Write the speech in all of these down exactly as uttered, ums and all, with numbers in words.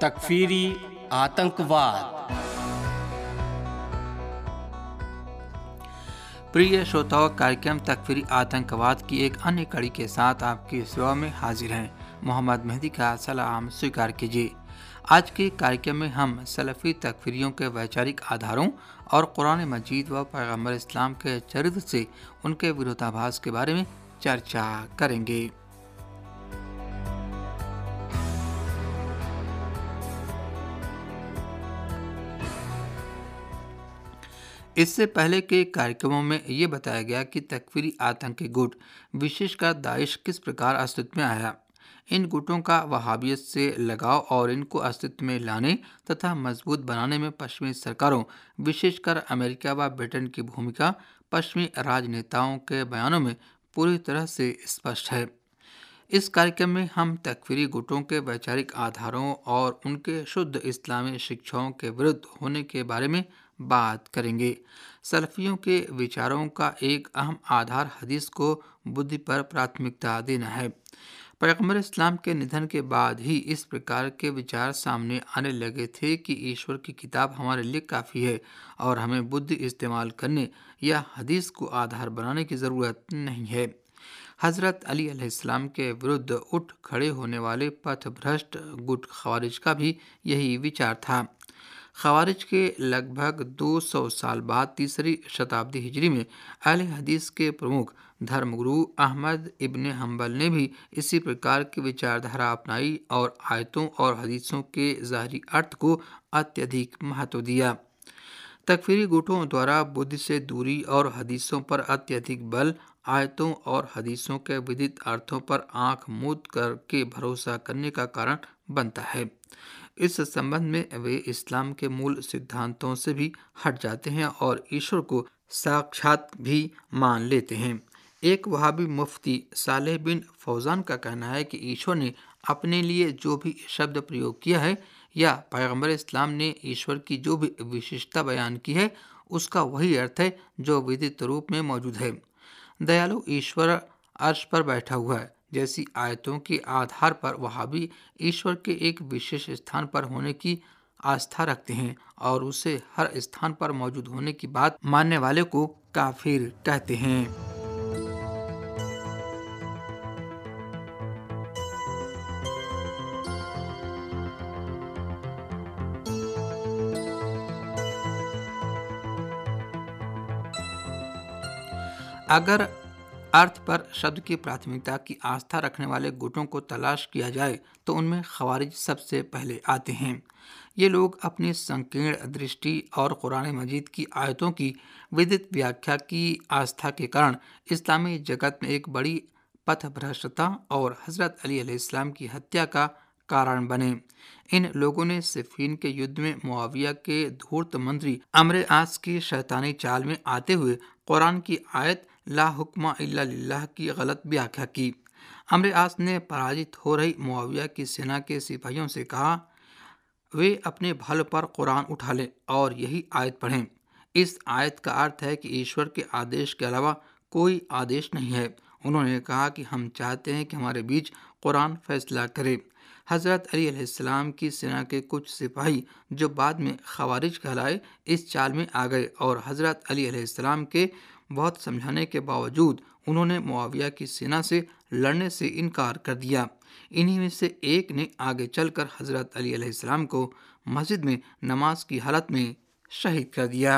तकफीरी आतंकवाद। प्रिय श्रोताओं, कार्यक्रम तकफीरी आतंकवाद की एक अन्य कड़ी के साथ आपकी सेवा में हाजिर हैं। मोहम्मद मेहदी का सलाम स्वीकार कीजिए। आज के कार्यक्रम में हम सलफ़ी तकफीरियों के वैचारिक आधारों और कुरान मजीद व पैगम्बर इस्लाम के चरित्र से उनके विरोधाभास के बारे में चर्चा करेंगे। इससे पहले के कार्यक्रमों में ये बताया गया कि तकफीरी आतंकी गुट विशेषकर दाइश किस प्रकार अस्तित्व में आया। इन गुटों का वहाबियत से लगाव और इनको अस्तित्व में लाने तथा मजबूत बनाने में पश्चिमी सरकारों विशेषकर अमेरिका व ब्रिटेन की भूमिका पश्चिमी राजनेताओं के बयानों में पूरी तरह से स्पष्ट है। इस कार्यक्रम में हम तकफीरी गुटों के वैचारिक आधारों और उनके शुद्ध इस्लामी शिक्षाओं के विरुद्ध होने के बारे में बात करेंगे। सलफियों के विचारों का एक अहम आधार हदीस को बुद्धि पर प्राथमिकता देना है। पैगम्बर इस्लाम के निधन के बाद ही इस प्रकार के विचार सामने आने लगे थे कि ईश्वर की किताब हमारे लिए काफ़ी है और हमें बुद्धि इस्तेमाल करने या हदीस को आधार बनाने की ज़रूरत नहीं है। हज़रत अली अलैहिस्सलाम के विरुद्ध उठ खड़े होने वाले पथभ्रष्ट गुट खवारिज का भी यही विचार था। खवारिज के लगभग दो सौ साल बाद तीसरी शताब्दी हिजरी में अहले हदीस के प्रमुख धर्मगुरु अहमद इब्न हम्बल ने भी इसी प्रकार की विचारधारा अपनाई और आयतों और हदीसों के ज़ाहिरी अर्थ को अत्यधिक महत्व दिया। तकफीरी गुटों द्वारा बुद्धि से दूरी और हदीसों पर अत्यधिक बल आयतों और हदीसों के विदित अर्थों पर आंख मूंद करके भरोसा करने का कारण बनता है। इस संबंध में वे इस्लाम के मूल सिद्धांतों से भी हट जाते हैं और ईश्वर को साक्षात भी मान लेते हैं। एक वहाबी मुफ्ती सालेह बिन फौजान का कहना है कि ईश्वर ने अपने लिए जो भी शब्द प्रयोग किया है या पैगम्बर इस्लाम ने ईश्वर की जो भी विशेषता बयान की है उसका वही अर्थ है जो विदित रूप में मौजूद है। दयालु ईश्वर अर्श पर बैठा हुआ है जैसी आयतों के आधार पर वहाबी ईश्वर के एक विशेष स्थान पर होने की आस्था रखते हैं और उसे हर स्थान पर मौजूद होने की बात मानने वाले को काफिर कहते हैं। अगर अर्थ पर शब्द की प्राथमिकता की आस्था रखने वाले गुटों को तलाश किया जाए तो उनमें खवारिज सबसे पहले आते हैं। ये लोग अपनी संकीर्ण दृष्टि और कुरान मजीद की आयतों की विदित व्याख्या की आस्था के कारण इस्लामी जगत में एक बड़ी पथभ्रष्टता और हज़रत अली अलैहिस्सलाम की हत्या का कारण बने। इन लोगों ने सिफ़ीन के युद्ध में मुआविया के धूर्त मंत्री अम्र आस की शैतानी चाल में आते हुए कुरान की आयत ला हुक्मा इल्ला लिल्लाह की गलत व्याख्या की। अम्र आस ने पराजित हो रही मुआविया की सेना के सिपाहियों से कहा वे अपने भल पर कुरान उठा लें और यही आयत पढ़ें। इस आयत का अर्थ है कि ईश्वर के आदेश के अलावा कोई आदेश नहीं है। उन्होंने कहा कि हम चाहते हैं कि हमारे बीच कुरान फैसला करे। हज़रत अली अलैहिस्सलाम की सेना के कुछ सिपाही जो बाद में खवारिज कहलाए इस चाल में आ गए और हज़रत अली अलैहिस्सलाम के बहुत समझाने के बावजूद उन्होंने मुआविया की सेना से लड़ने से इनकार कर दिया। इन्हीं में से एक ने आगे चलकर हज़रत अली अलैहिस्सलाम को मस्जिद में नमाज की हालत में शहीद कर दिया।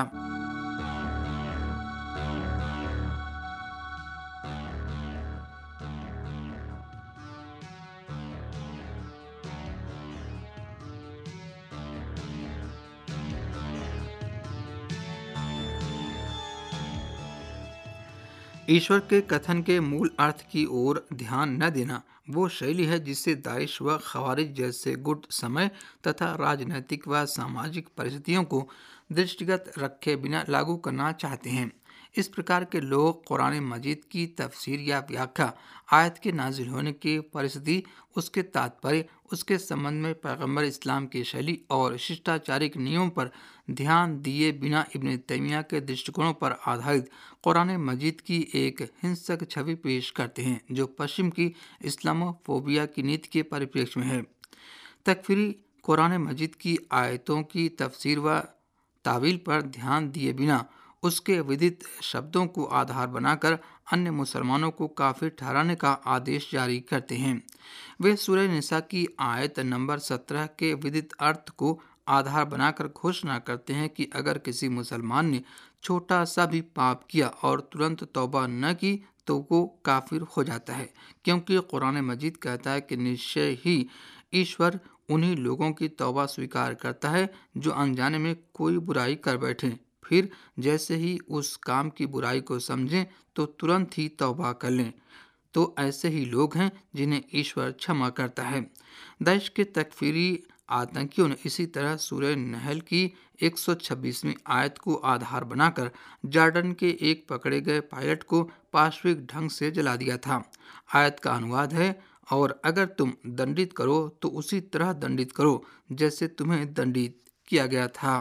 ईश्वर के कथन के मूल अर्थ की ओर ध्यान न देना वो शैली है जिसे दाइश व खवारिज जैसे गुट समय तथा राजनैतिक व सामाजिक परिस्थितियों को दृष्टिगत रखे बिना लागू करना चाहते हैं। इस प्रकार के लोग कुरान मजीद की तफसीर या व्याख्या आयत के नाजिल होने की परिस्थिति उसके तात्पर्य उसके संबंध में पैगम्बर इस्लाम की शैली और शिष्टाचारिक नियमों पर ध्यान दिए बिना इब्न तैमिया के दृष्टिकोणों पर आधारित कुरान मजीद की एक हिंसक छवि पेश करते हैं जो पश्चिम की इस्लामोफोबिया की नीति के परिप्रेक्ष्य में है। तकफीरी कुरान मजीद की आयतों की तफसीर व तावील पर ध्यान दिए बिना उसके विदित शब्दों को आधार बनाकर अन्य मुसलमानों को काफिर ठहराने का आदेश जारी करते हैं। वे सूरह निसा की आयत नंबर सत्रह के विदित अर्थ को आधार बनाकर घोषणा करते हैं कि अगर किसी मुसलमान ने छोटा सा भी पाप किया और तुरंत तौबा न की तो वो काफिर हो जाता है, क्योंकि कुरान मजीद कहता है कि निश्चय ही ईश्वर उन्हीं लोगों की तौबा स्वीकार करता है जो अनजाने में कोई बुराई कर बैठें, फिर जैसे ही उस काम की बुराई को समझें तो तुरंत ही तौबा कर लें, तो ऐसे ही लोग हैं जिन्हें ईश्वर क्षमा करता है। दाइश के तकफीरी आतंकियों ने इसी तरह सूरह नहल की एक सौ छब्बीसवीं आयत को आधार बनाकर जॉर्डन के एक पकड़े गए पायलट को पाशविक ढंग से जला दिया था। आयत का अनुवाद है, और अगर तुम दंडित करो तो उसी तरह दंडित करो जैसे तुम्हें दंडित किया गया था।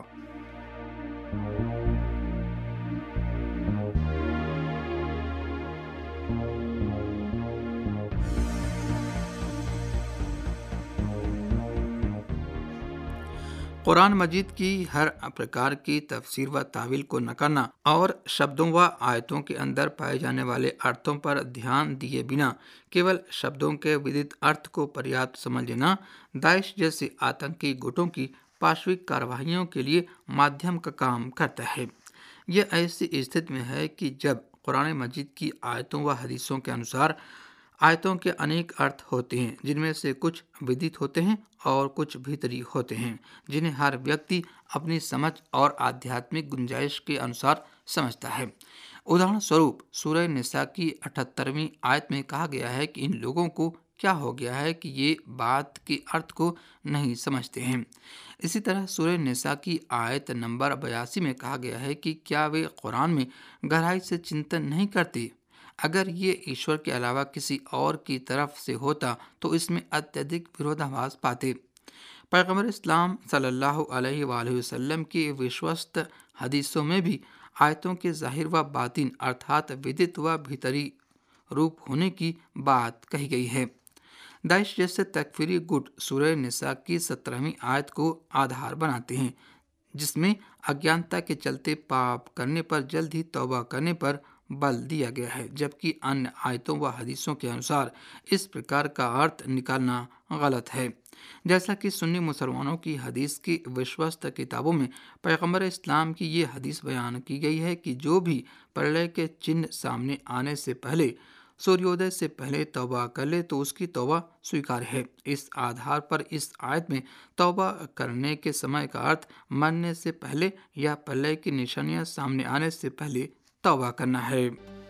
कुरान मजीद की हर प्रकार की तफसीर व तावील को न करना और शब्दों व आयतों के अंदर पाए जाने वाले अर्थों पर ध्यान दिए बिना केवल शब्दों के विदित अर्थ को पर्याप्त समझ लेना दाइश जैसे आतंकी गुटों की पाशविक कार्रवाइयों के लिए माध्यम का काम करता है। यह ऐसी स्थिति में है कि जब कुरान मजीद की आयतों व हदीसों के अनुसार आयतों के अनेक अर्थ होते हैं, जिनमें से कुछ विदित होते हैं और कुछ भीतरी होते हैं, जिन्हें हर व्यक्ति अपनी समझ और आध्यात्मिक गुंजाइश के अनुसार समझता है। उदाहरण स्वरूप सूरह निसा की अठहत्तरवीं आयत में कहा गया है कि इन लोगों को क्या हो गया है कि ये बात के अर्थ को नहीं समझते हैं। इसी तरह सूरह निसा की आयत नंबर बयासी में कहा गया है कि क्या वे कुरान में गहराई से चिंतन नहीं करते। अगर ये ईश्वर के अलावा किसी और की तरफ से होता तो इसमें अत्यधिक विरोधाभास पाते। पैगंबर इस्लाम सल्लल्लाहु अलैहि वसल्लम की विश्वस्त हदीसों में भी आयतों के ज़ाहिर व बातिन अर्थात विदित व भीतरी रूप होने की बात कही गई है। दाइश जैसे तकफीरी गुट सूरह निसा की सत्रहवीं आयत को आधार बनाते हैं, जिसमें अज्ञानता के चलते पाप करने पर जल्द ही तौबा करने पर बल दिया गया है, जबकि अन्य आयतों व हदीसों के अनुसार इस प्रकार का अर्थ निकालना गलत है। जैसा कि सुन्नी मुसलमानों की हदीस की विश्वस्त किताबों में पैगंबर इस्लाम की ये हदीस बयान की गई है कि जो भी प्रलय के चिन्ह सामने आने से पहले सूर्योदय से पहले तौबा कर ले तो उसकी तौबा स्वीकार है। इस आधार पर इस आयत में तौबा करने के समय का अर्थ मरने से पहले या प्रलय की निशानियां सामने आने से पहले तौबा करना है।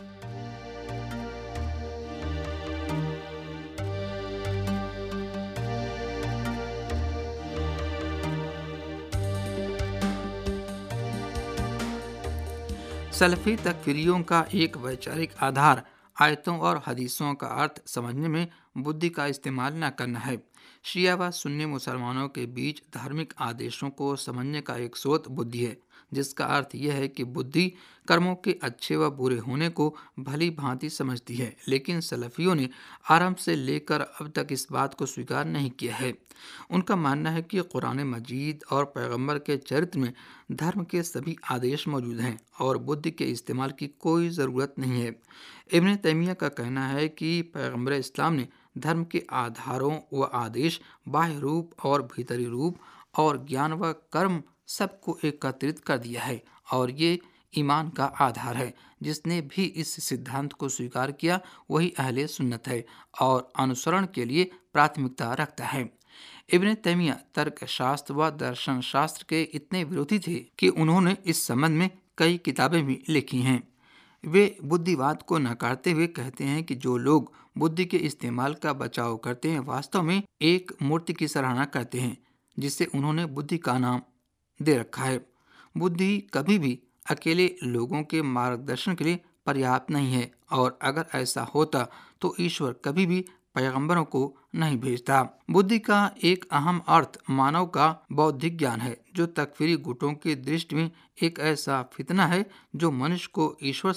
सलफी तकफीरियों का एक वैचारिक आधार आयतों और हदीसों का अर्थ समझने में बुद्धि का इस्तेमाल न करना है। शिया व सुन्नी मुसलमानों के बीच धार्मिक आदेशों को समझने का एक स्रोत बुद्धि है, जिसका अर्थ यह है कि बुद्धि कर्मों के अच्छे व बुरे होने को भली भांति समझती है, लेकिन सलफियों ने आरंभ से लेकर अब तक इस बात को स्वीकार नहीं किया है। उनका मानना है कि कुरान मजीद और पैगंबर के चरित्र में धर्म के सभी आदेश मौजूद हैं और बुद्धि के इस्तेमाल की कोई ज़रूरत नहीं है। इब्न तैमिया का कहना है कि पैगंबर इस्लाम ने धर्म के आधारों व आदेश, बाह्य रूप और भीतरी रूप और ज्ञान व कर्म सबको एकत्रित कर दिया है, और ये ईमान का आधार है। जिसने भी इस सिद्धांत को स्वीकार किया वही अहले सुन्नत है और अनुसरण के लिए प्राथमिकता रखता है। इब्न तैमिया तर्क शास्त्र व दर्शन शास्त्र के इतने विरोधी थे कि उन्होंने इस संबंध में कई किताबें भी लिखी हैं। वे बुद्धिवाद को नकारते हुए कहते हैं कि जो लोग बुद्धि के इस्तेमाल का बचाव करते हैं वास्तव में एक मूर्ति की सराहना करते हैं जिसे उन्होंने बुद्धि का नाम दे रखा है। बुद्धि कभी भी अकेले लोगों के मार्गदर्शन के लिए पर्याप्त नहीं है, और अगर ऐसा होता तो ईश्वर कभी भी पैगंबरों को नहीं भेजता। बुद्धि का एक अहम अर्थ मानव का बौद्धिक ज्ञान है, जो तकफीरी गुटों की दृष्टि में एक ऐसा फितना है जो मनुष्य को ईश्वर से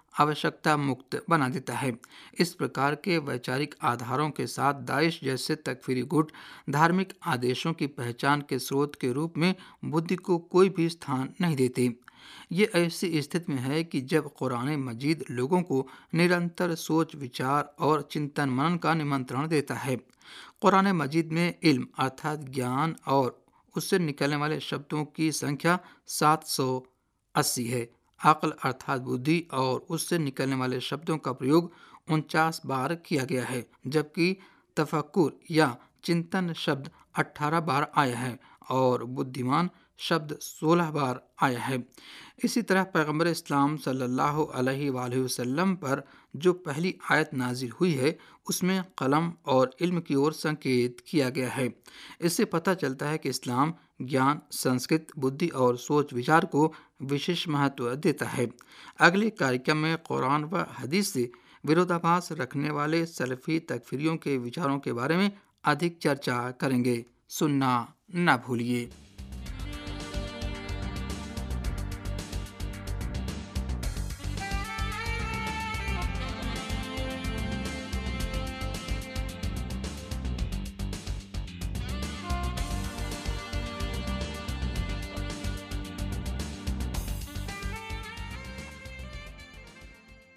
आवश्यकता मुक्त बना देता है। इस प्रकार के वैचारिक आधारों के साथ दाइश जैसे तकफीरी गुट धार्मिक आदेशों की पहचान के स्रोत के रूप में बुद्धि को कोई भी स्थान नहीं देते। ये ऐसी स्थिति में है कि जब कुरान मजीद लोगों को निरंतर सोच विचार और चिंतन मनन का निमंत्रण देता है। कुरान मजीद में इल्म अर्थात ज्ञान और उससे निकलने वाले शब्दों की संख्या सात सौ अस्सी है। अक्ल अर्थात बुद्धि और उससे निकलने वाले शब्दों का प्रयोग उनचास बार किया गया है, जबकि तफक्कुर या चिंतन शब्द अठारह बार आया है और बुद्धिमान शब्द सोलह बार आया है। इसी तरह पैगंबर इस्लाम सल्लल्लाहु अलैहि वसल्लम पर जो पहली आयत नाजिल हुई है उसमें कलम और इल्म की ओर संकेत किया गया है। इससे पता चलता है कि इस्लाम ज्ञान, संस्कृत, बुद्धि और सोच विचार को विशेष महत्व देता है। अगले कार्यक्रम में कुरान व हदीस से विरोधाभास रखने वाले सलफी तकफिरियों के विचारों के बारे में अधिक चर्चा करेंगे। सुनना न भूलिए।